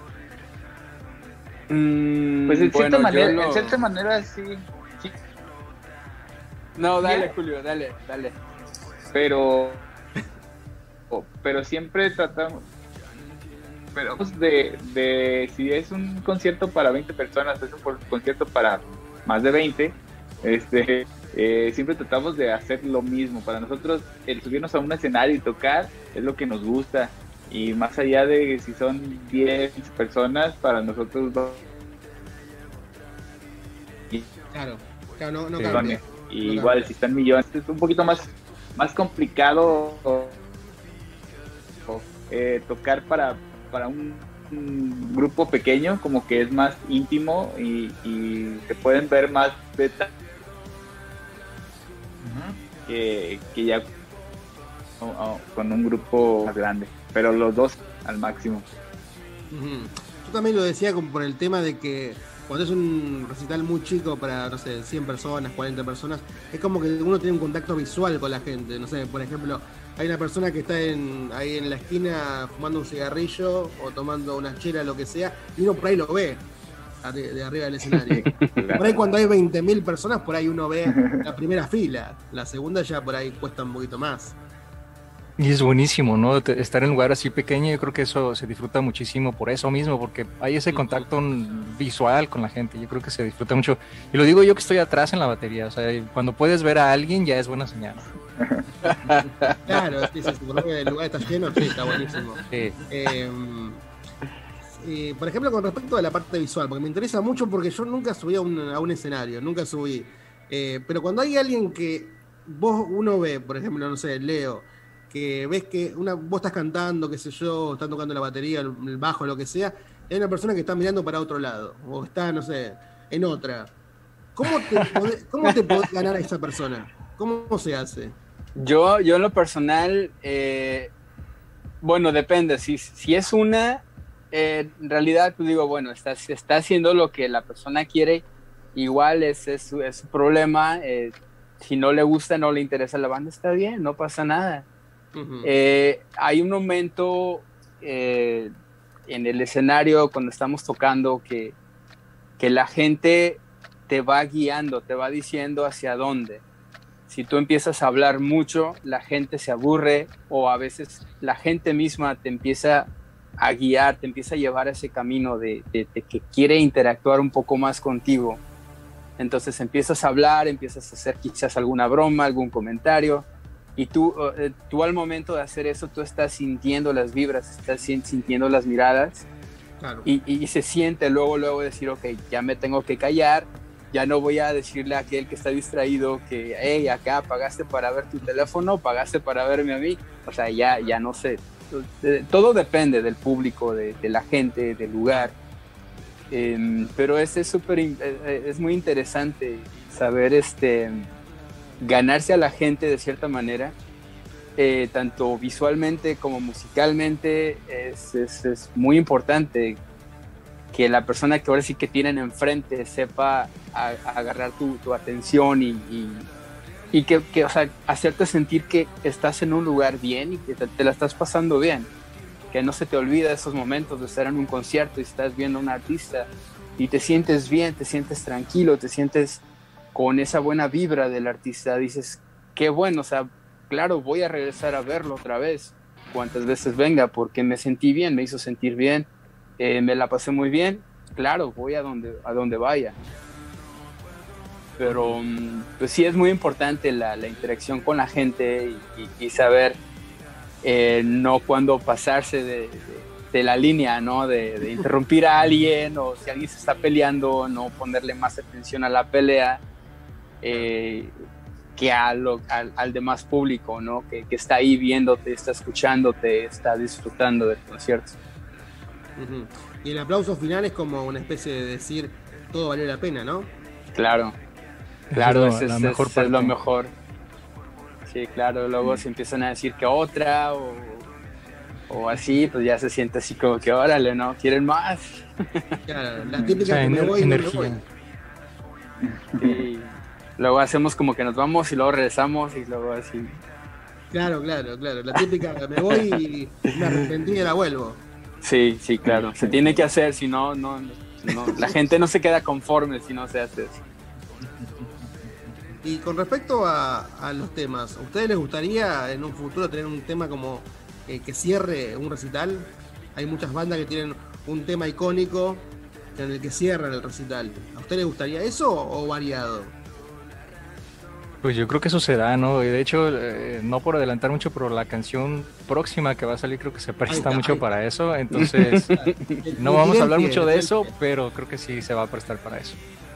Mm, Pues en cierta bueno, manera, yo lo- en cierta manera sí, sí, No, dale, ¿Ya? Julio, dale, dale. pero pero siempre tratamos pero pues, de, de si es un concierto para veinte personas, es un por- concierto para más de veinte, este eh, siempre tratamos de hacer lo mismo. Para nosotros el subirnos a un escenario y tocar es lo que nos gusta Y más allá de si son diez personas, para nosotros dos. Claro, claro, no, no Sí, cambia. y no igual cambia. si están millones, es un poquito más, más complicado o- o, eh, tocar para, para un, un grupo pequeño, como que es más íntimo y, y se pueden ver más detalles que, que ya o- o con un grupo más grande, pero los dos al máximo. Ujú. Yo también lo decía como por el tema de que cuando es un recital muy chico para, no sé, cien personas, cuarenta personas, es como que uno tiene un contacto visual con la gente. No sé, por ejemplo, hay una persona que está en, ahí en la esquina fumando un cigarrillo o tomando una chela, lo que sea, y uno por ahí lo ve de, de arriba del escenario. Por ahí cuando hay veinte mil personas, por ahí uno ve la primera fila. La segunda ya por ahí cuesta un poquito más. Y es buenísimo, ¿no? Te- Estar en un lugar así pequeño, yo creo que eso se disfruta muchísimo por eso mismo, porque hay ese contacto mm, visual con la gente, yo creo que se disfruta mucho. Y lo digo yo que estoy atrás en la batería, o sea, cuando puedes ver a alguien ya es buena señal. Claro, sí, sí, sí, por lo que el lugar está lleno, sí, está buenísimo. Sí. Eh, eh, por ejemplo, con respecto a la parte visual, porque me interesa mucho porque yo nunca subí a un, a un escenario, nunca subí. Eh, pero cuando hay alguien que vos uno ve, por ejemplo, no sé, Leo, que ves que una, vos estás cantando, qué sé yo, están tocando la batería, el, el bajo, lo que sea, y hay una persona que está mirando para otro lado, o está, no sé, en otra. ¿Cómo te podés, cómo te podés ganar a esa persona? ¿Cómo se hace? Yo, yo en lo personal, eh, bueno, depende. Si, si es una, eh, en realidad, pues digo, bueno, está, está haciendo lo que la persona quiere, igual es, es, su, es su problema. Eh, si no le gusta, no le interesa la banda, está bien, no pasa nada. Uh-huh. Eh, hay un momento eh, en el escenario cuando estamos tocando que, que la gente te va guiando, te va diciendo hacia dónde. Si tú empiezas a hablar mucho, la gente se aburre, o a veces la gente misma te empieza a guiar, te empieza a llevar a ese camino de, de, de que quiere interactuar un poco más contigo. Entonces empiezas a hablar, empiezas a hacer quizás alguna broma, algún comentario, y tú, eh, tú al momento de hacer eso, tú estás sintiendo las vibras, estás sintiendo las miradas, claro. y, y se siente luego, luego decir, ok, ya me tengo que callar, ya no voy a decirle a aquel que está distraído que, hey, acá pagaste para ver tu teléfono, pagaste para verme a mí, o sea, ya, ya no sé, todo depende del público, de, de la gente, del lugar, eh, pero es súper, es muy interesante saber, este, ganarse a la gente de cierta manera, eh, tanto visualmente como musicalmente, es, es, es muy importante que la persona que ahora sí que tienen enfrente sepa a, a agarrar tu, tu atención y, y, y que, que, o sea, hacerte sentir que estás en un lugar bien y que te, te la estás pasando bien, que no se te olvida esos momentos de estar en un concierto y estás viendo a un artista y te sientes bien, te sientes tranquilo, te sientes con esa buena vibra del artista, dices, qué bueno, o sea, claro, voy a regresar a verlo otra vez, cuantas veces venga, porque me sentí bien, me hizo sentir bien, eh, me la pasé muy bien, claro, voy a donde, a donde vaya. Pero pues sí es muy importante la, la interacción con la gente y, y, y saber eh, no cuándo pasarse de, de, de la línea, ¿no? De, de interrumpir a alguien, o si alguien se está peleando, no ponerle más atención a la pelea, Eh, que a lo, al, al demás público, ¿no? Que, que está ahí viéndote, está escuchándote, está disfrutando del concierto. Uh-huh. Y el aplauso final es como una especie de decir todo valió la pena, ¿no? Claro, claro, es, es, la es, mejor es, parte. es lo mejor. Sí, claro, luego se empiezan a decir que otra o, o así, pues ya se siente así como que órale, ¿no? ¿Quieren más? Claro, la típica, o sea, que me ener- voy, no me energía. voy. Sí. Luego hacemos como que nos vamos y luego regresamos y luego así. Claro, claro, claro. La típica, me voy y me arrepentí y la vuelvo. Sí, sí, claro. Se tiene que hacer, si no, no, no, la gente no se queda conforme si no se hace eso. Y con respecto a, a los temas, ¿a ustedes les gustaría en un futuro tener un tema como eh, que cierre un recital? Hay muchas bandas que tienen un tema icónico en el que cierran el recital. ¿A ustedes les gustaría eso o variado? Pues yo creo que eso se da, ¿no? Y de hecho, eh, no por adelantar mucho, pero la canción próxima que va a salir creo que se presta está, mucho ahí. para eso, entonces no vamos a hablar mucho de eso, pero creo que sí se va a prestar para eso.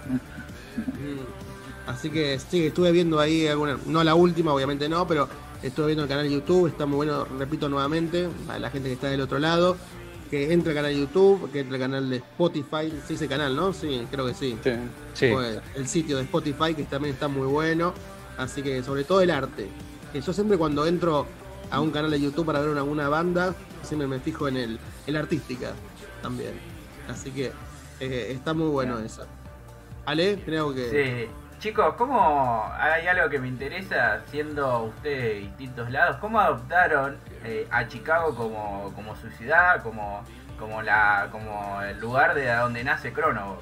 Así que sí, estuve viendo ahí alguna, no la última, obviamente no, pero estuve viendo el canal de YouTube, está muy bueno, repito nuevamente, a la gente que está del otro lado, que entre al canal de YouTube, que entre al canal de Spotify, sí, ese canal, ¿no? Sí, creo que sí. Sí. Sí. Pues, el sitio de Spotify, que también está muy bueno, así que sobre todo el arte, que yo siempre cuando entro a un canal de YouTube para ver una, una banda, siempre me fijo en el, en la artística también, así que eh, está muy bueno eso. Ale, creo que... Sí. Chicos, ¿cómo hay algo que me interesa, siendo ustedes de distintos lados? ¿Cómo adoptaron eh, a Chicago como, como su ciudad, como, como, la, como el lugar de donde nace Chronobox?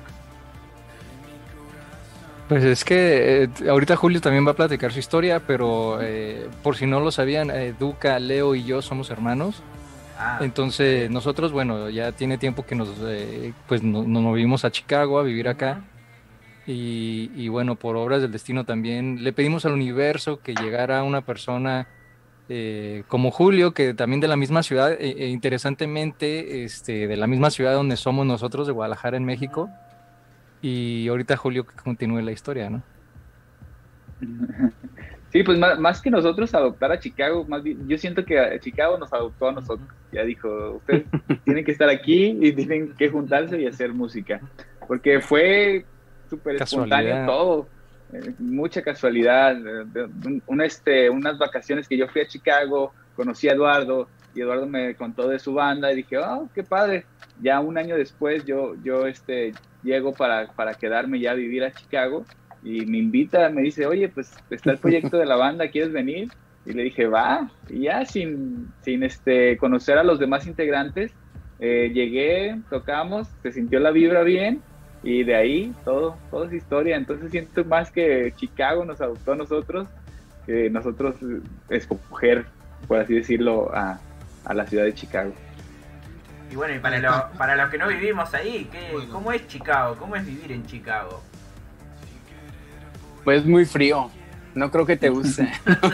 Pues es que eh, ahorita Julio también va a platicar su historia, pero eh, por si no lo sabían, eh, Duca, Leo y yo somos hermanos. Ah, Entonces nosotros, bueno, ya tiene tiempo que nos, eh, pues no- nos movimos a Chicago a vivir acá. Y, y bueno, por obras del destino también le pedimos al universo que llegara una persona eh, como Julio, que también de la misma ciudad, e, e interesantemente, este, de la misma ciudad donde somos nosotros, de Guadalajara, en México. Y ahorita Julio que continúe la historia, ¿no? Sí, pues más, más que nosotros adoptar a Chicago, más bien, yo siento que a Chicago nos adoptó a nosotros. Ya dijo, ustedes tienen que estar aquí y tienen que juntarse y hacer música. Porque fue súper espontáneo Casualidad. todo, eh, mucha casualidad. eh, de- de- un- este, unas vacaciones que yo fui a Chicago, conocí a Eduardo y Eduardo me contó de su banda y dije, oh, qué padre. Ya un año después yo, yo este, llego para, para quedarme ya a vivir a Chicago. Y me invita, me dice, oye, pues está el proyecto de la banda, ¿quieres venir? Y le dije, va. Y ya sin, sin este, conocer a los demás integrantes, eh, llegué, tocamos, se sintió la vibra bien, y de ahí todo, todo es historia. Entonces siento más que Chicago nos adoptó a nosotros, que nosotros eh, escoger, por así decirlo, a, a la ciudad de Chicago. Y bueno, y para, lo- para los que no vivimos ahí, ¿qué, Bueno. ¿cómo es Chicago? ¿Cómo es vivir en Chicago? Pues muy frío. No creo que te guste.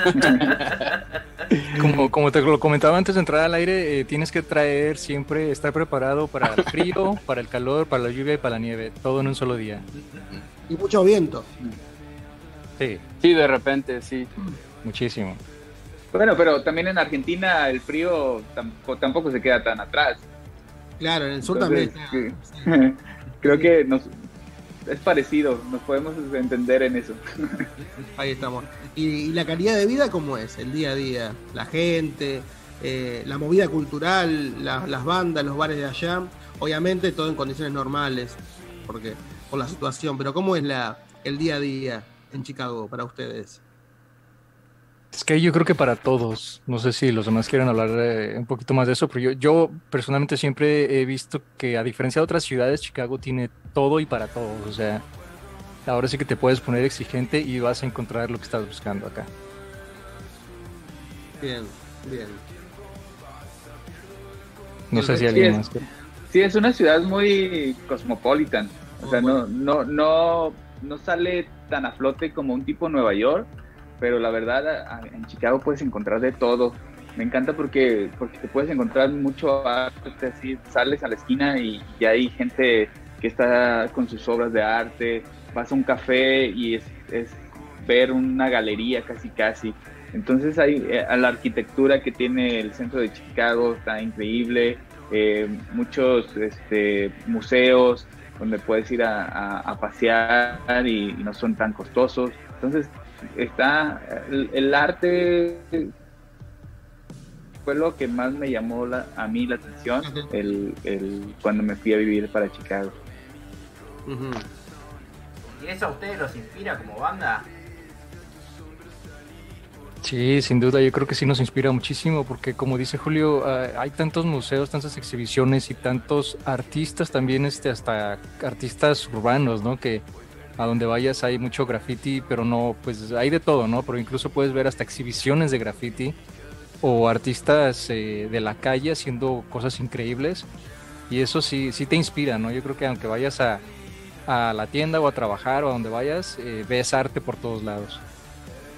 Como, como te lo comentaba antes de entrar al aire, eh, tienes que traer siempre, estar preparado para el frío, para el calor, para la lluvia y para la nieve, todo en un solo día. Y mucho viento. Sí, Sí, de repente, sí. muchísimo. Bueno, pero también en Argentina el frío tampoco, tampoco se queda tan atrás. Claro, en el sur Entonces, también. que- creo que nos, es parecido, nos podemos entender en eso. Ahí estamos. ¿Y, y la calidad de vida cómo es? El día a día, la gente, eh, la movida cultural, la- las bandas, los bares de allá. Obviamente todo en condiciones normales, porque por la situación. Pero ¿cómo es la el día a día en Chicago para ustedes? Es que yo creo que para todos, no sé si los demás quieren hablar eh, un poquito más de eso, pero yo, yo personalmente siempre he visto que a diferencia de otras ciudades, Chicago tiene todo y para todos. O sea, ahora sí que te puedes poner exigente y vas a encontrar lo que estás buscando acá. Bien, bien. No sé si Sí, alguien es- más quiere. Sí, es una ciudad muy cosmopolitan. O sea, no, no, no, no sale tan a flote como un tipo Nueva York, pero la verdad a- a- en Chicago puedes encontrar de todo. Me encanta porque, porque te puedes encontrar mucho arte, así sales a la esquina y ya hay gente que está con sus obras de arte, vas a un café y es, es ver una galería casi casi. Entonces hay eh, a la arquitectura que tiene el centro de Chicago está increíble, eh, muchos este, museos donde puedes ir a, a, a pasear y, y no son tan costosos. Entonces está el, el arte fue lo que más me llamó la, a mí la atención el, el, cuando me fui a vivir para Chicago. Ujú. ¿Y eso a ustedes los inspira como banda? Sí, sin duda, yo creo que sí nos inspira muchísimo porque como dice Julio, eh, hay tantos museos, tantas exhibiciones y tantos artistas también, este, hasta artistas urbanos, ¿no? Que a donde vayas hay mucho graffiti, pero no, pues hay de todo, ¿no? Pero incluso puedes ver hasta exhibiciones de graffiti o artistas eh, de la calle haciendo cosas increíbles y eso sí, sí te inspira, ¿no? Yo creo que aunque vayas a, a la tienda o a trabajar o a donde vayas, eh, ves arte por todos lados.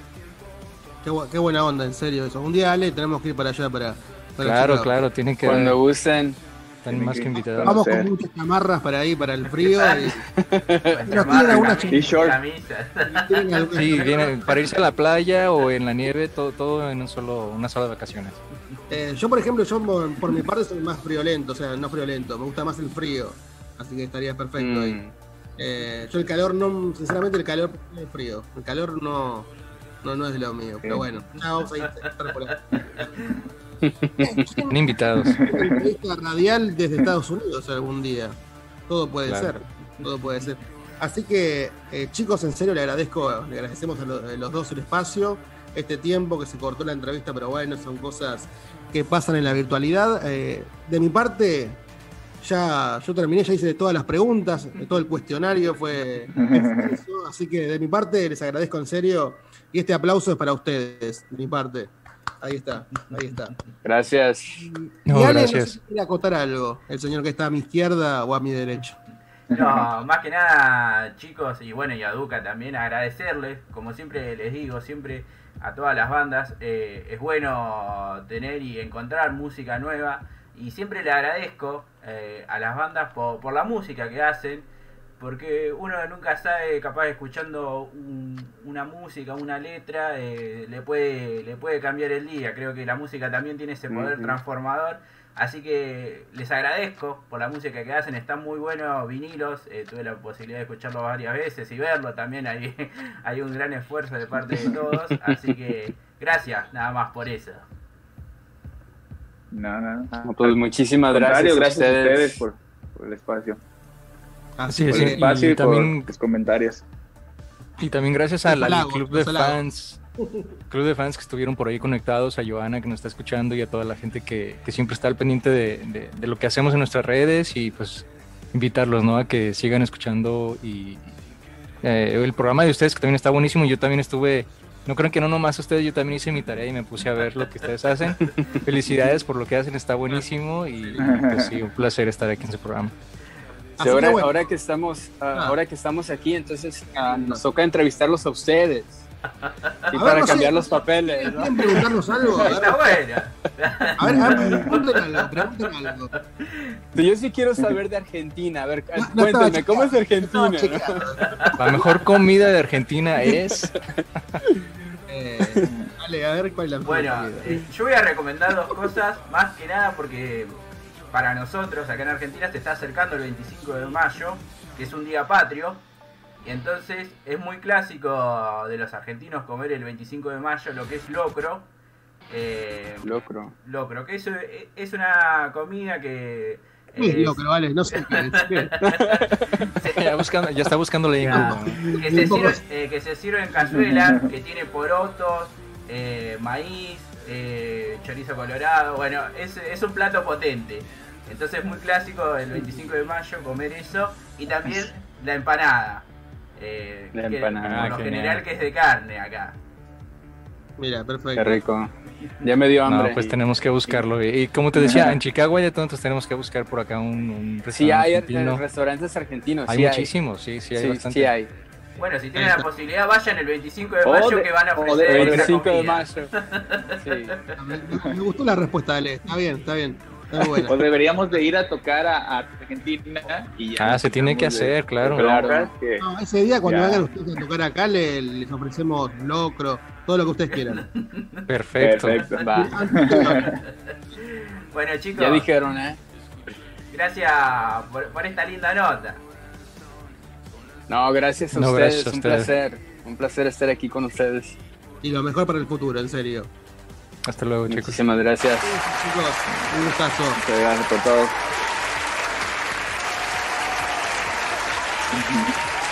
Qué, bu- qué buena onda, en serio eso. Un día, Ale, tenemos que ir para allá para... para Claro, Chicago. claro, tienen que... Cuando gusten. Están más que invitados. Vamos con muchas chamarras para ahí, para el frío. Y... Pues, Nos tienen algunas cami- T-shirt. camisas. tienen algunas- Sí, vienen para irse a la playa o en la nieve, todo, todo en un solo, una sola vacaciones. Eh, yo, por ejemplo, yo por, por mi parte soy más friolento, o sea, no friolento, me gusta más el frío, así que estaría perfecto ahí. Mm. Eh, yo el calor no, sinceramente el calor no es frío, el calor no, no, no es lo mío, pero bueno, ya vamos a ir a estar por ahí. Están invitados. Una entrevista radial desde Estados Unidos algún día, todo puede Claro. ser, todo puede ser. Así que, eh, chicos, en serio le agradezco, le agradecemos a, lo- a los dos el espacio, este tiempo que se cortó la entrevista, pero bueno, son cosas que pasan en la virtualidad. Eh, de mi parte, ya yo terminé, ya hice todas las preguntas, todo el cuestionario fue eso, así que de mi parte les agradezco en serio y este aplauso es para ustedes, de mi parte. Ahí está, ahí está. Gracias. No, y Ale, gracias. no sé si quiere acotar algo, el señor que está a mi izquierda o a mi derecha. No, más que nada, chicos, y bueno, y a Duca también, agradecerles, como siempre les digo, siempre a todas las bandas, eh, es bueno tener y encontrar música nueva, y siempre le agradezco eh, a las bandas por, por la música que hacen, porque uno nunca sabe, capaz escuchando un- una música, una letra, eh, le puede le puede cambiar el día. Creo que la música también tiene ese poder Ujú. transformador. Así que les agradezco por la música que hacen, están muy buenos vinilos, eh, tuve la posibilidad de escucharlo varias veces y verlo también, hay, hay un gran esfuerzo de parte de todos, así que gracias nada más por eso. No, no. No, pues muchísimas Al contrario, gracias, gracias a a ustedes. ustedes por, por el espacio. Así Sí, Por sí, el espacio y, y también- por los comentarios. Y también gracias al, Los al halagos, club de los halagos. fans, club de fans que estuvieron por ahí conectados, a Joana que nos está escuchando y a toda la gente que, que siempre está al pendiente de, de- de lo que hacemos en nuestras redes y pues invitarlos, ¿no? A que sigan escuchando y eh, el programa de ustedes que también está buenísimo. Yo también estuve, no creo que no nomás ustedes, yo también hice mi tarea y me puse a ver lo que ustedes hacen. Felicidades por lo que hacen, está buenísimo y pues sí, un placer estar aquí en ese programa. Sí, Así ahora, que bueno. ahora que estamos, ah, Ah. ahora que estamos aquí, entonces ah, nos toca entrevistarlos a ustedes. Y ver, para no sé, cambiar los papeles, ¿no? ¿Quieren preguntarnos algo? A ver, Está bueno. a ver, a ver, pregunten algo, pregunten algo. Sí, yo sí quiero saber de Argentina. A ver, No- no cuéntenme, estaba ¿cómo es chequeado, Argentina? no estaba chequeado. La mejor comida de Argentina es... Eh, dale, a ver cuál es la mejor Bueno, comida. eh, yo voy a recomendar dos cosas, más que nada porque para nosotros acá en Argentina se está acercando el veinticinco de mayo, que es un día patrio, y entonces es muy clásico de los argentinos comer el veinticinco de mayo lo que es locro. Eh, Locro. locro, que es, es una comida que... ¿Qué es eh, locro, vale? No sé qué es. ya, buscando, ya está buscando la info. ¿no? que se sirve, eh, que se sirve en cazuela, que tiene porotos, eh, maíz, eh, chorizo colorado, bueno, es, es un plato potente. Entonces es muy clásico el veinticinco de mayo comer eso y también la empanada. Eh, La que empanada, por lo genial. general que es de carne acá. Mira, Qué perfecto. rico. Ya me dio hambre. No, pues tenemos que buscarlo. Y, y como te decía, en Chicago hay de todo, entonces tenemos que buscar por acá un, un Sí hay argentino. eh, restaurantes argentinos. Hay sí muchísimos, sí, sí, hay Sí, bastante. sí hay. Bueno, si tienen la posibilidad, vayan el veinticinco de mayo O de- que van a o de- ofrecer El esa veinticinco de comida. mayo. Sí. Me, me gustó la respuesta, Ale. Está bien, está bien. Está buena. O deberíamos de ir a tocar a, a Argentina y ya Ah, nos se tiene que quitamos de- hacer, claro. de Claro. broncas que- No, ese día, cuando Ya. vengan ustedes a tocar acá, le- les ofrecemos locro, todo lo que ustedes quieran. Perfecto. Perfecto. Va. Bueno chicos, Ya dijeron, ¿eh? gracias por, por esta linda nota. No, gracias a No, ustedes. gracias a un ustedes. placer. Un placer estar aquí con ustedes. Y lo mejor para el futuro, en serio. Hasta luego, chicos. Muchísimas gracias. Chicos, un gustazo. Muchas gracias por todo.